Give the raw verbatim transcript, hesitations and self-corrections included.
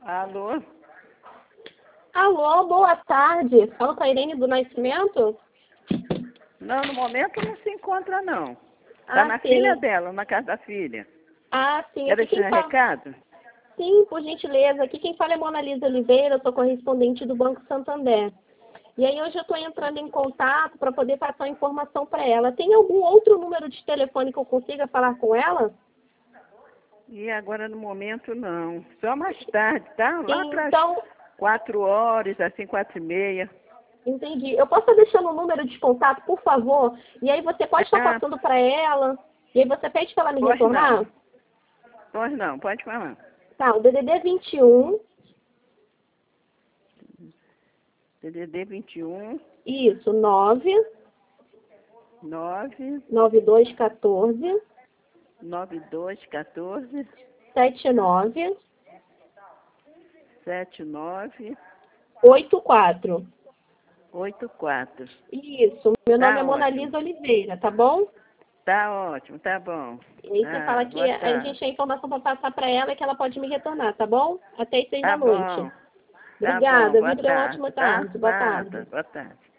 Alô? Alô, boa tarde. Fala com a Irene do Nascimento? Não, no momento não se encontra, não. Tá Ah, na sim. filha dela, na casa da filha. Ah, sim. Quer Aqui deixar quem um fala... recado? Sim, por gentileza. Aqui quem fala é Mona Lisa Oliveira, eu sou correspondente do Banco Santander. E aí hoje eu estou entrando em contato para poder passar informação para ela. Tem algum outro número de telefone que eu consiga falar com ela? E agora no momento não. Só mais tarde, tá? Lá para as Então, quatro horas, assim, quatro e meia. entendi. Eu posso estar deixando o número de contato, por favor? E aí você pode estar Ah, passando para ela. E aí você pede para ela me pois retornar? não. Pois não, pode falar. Tá, o D D D vinte e um. D D D vinte e um, Isso, nove nove, nove dois um quatro nove dois um quatro, sete nove sete nove, oito quatro. oito quatro. Isso, meu nome é Tá Mona ótimo. Lisa Oliveira, tá bom? Tá ótimo, tá bom. E aí você fala Ah, que boa a tarde. gente tem informação para passar para ela e que ela pode me retornar, tá bom? Até às seis Tá da noite. bom. Tá bom, Obrigada, boa viu? Tenha uma tarde, ótima tá? tarde. Boa Nada, tarde. boa tarde.